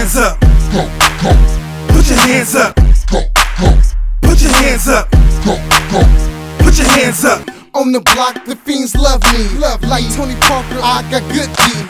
hands up. Put your hands up. Put your hands up. Put your hands up. On the block, the fiends love me. Like Tony Parker, I got good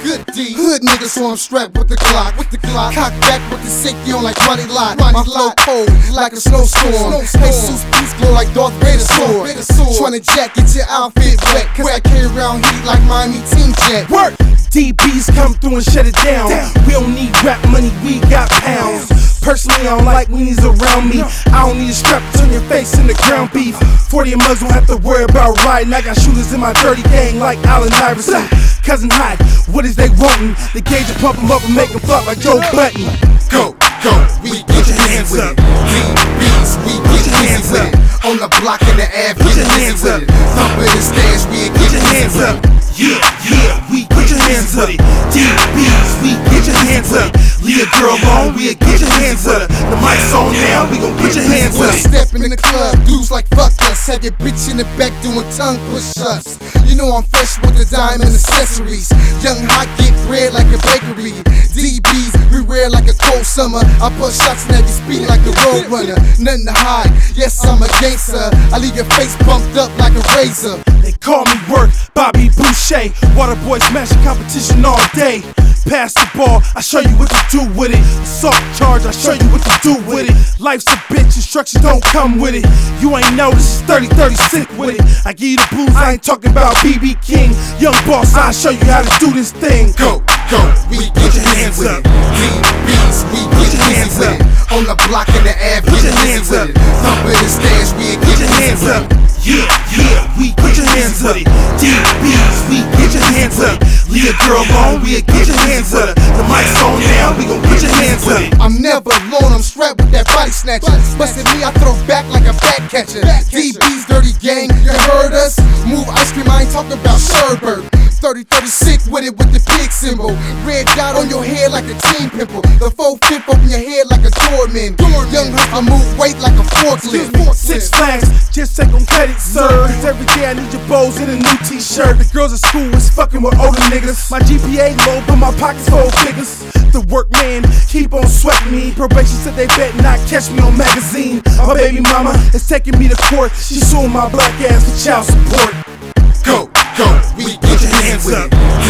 D. Hood nigga, so I'm strapped with the Glock. Cock back with the safety on like Ronnie Lott. My flow cold like a snowstorm. Jesus peace glow like Darth Vader's sword. Tryna jack, get your outfit wet, cause I carry around heat like Miami Team Jet. Work! DBs come through and shut it down. We don't need rap money, we got pounds. Personally, I don't like weenies around me. I don't need a strap to turn your face into ground beef. 40 mugs don't have to worry about riding. I got shooters in my dirty gang like Allen Iverson. Cousin Hot, what is they wantin'? The gauge will pump them up and make them flop like Joe Button. Go, we get your hands up. DBs, we get your hands up. On the block in the Ave, put your hands up. Thump in the stash, we get your hands up. Yeah, we get your hands up. DBs, we get your hands up. Leave a girl alone, we get your hands up. The mic's on now, we gon' put your hands up. When I step in the club, dudes like fuck us. Have your bitch in the back doing tongue push-ups. You know I'm fresh with the diamond accessories. Young hot, get bread like a bakery. DBs, we rare like a cold summer. I put shots in every speed like a road runner. Nothing to hide, yes I'm a gangster. I leave your face bumped up like a razor. They call me Work, Bobby Boucher. Waterboy smashing competition all day. Pass the ball, I show you what to do with it. Assault charge, I show you what to do with it. Life's a bitch, instructions don't come with it. You ain't know this is 30-30 sick with it. I give you the blues, I ain't talking about BB King. Young boss, I'll show you how to do this thing. Go, we get your hands up. DBs, we get your hands up. On the block in the Ave, put your hands up. Thump in the stash, we get your hands up. Yeah, we get your hands up. DBs, we get your hands up. Leave a girl alone, we get your hands up. The mic's on now, we gon' put your hands up. I'm never alone, I'm strapped with that body snatcher. Bustin' me, I throw back like a back catcher. DB's dirty gang, you heard us? Move ice cream, I ain't talking about sherbert. 30-30 sick with it with the pig symbol. Red dot on your head like a teen pimple. The 4-5 open your head like a doorman. Young hustler move weight like a forklift. 6 Flags, just take on credit, sir. Cause every day I need your bows in a new t-shirt. The girls at school is fucking with older niggas. My GPA low, but my pockets full of figures. The workman keep on sweating me. Probation said they bet not catch me on magazine. My baby mama is taking me to court. She suing my black ass for child support. Go, we get your hands up.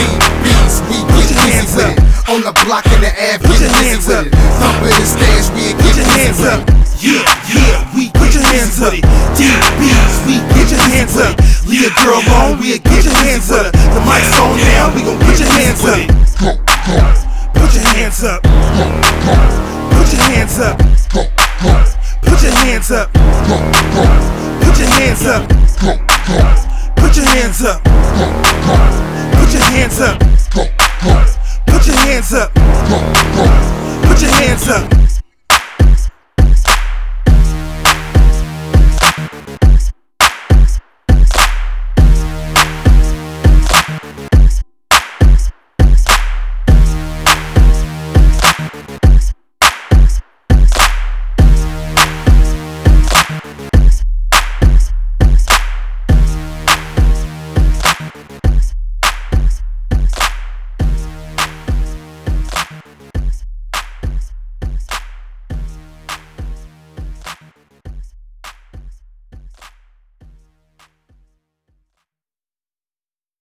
DBs, we get your hands up. On the block in the Ave, put your hands up. Thump in the stash, we get your hands up. Yeah, we get your hands up. DBs, we get your hands up. Leave a girl alone, we get your hands up. The mic's on now, we gon' put your hands up. Put your hands up. Put your hands up. Put your hands up. Put your hands up. Put your hands up. Put your hands up. Put your hands up. Put your hands up.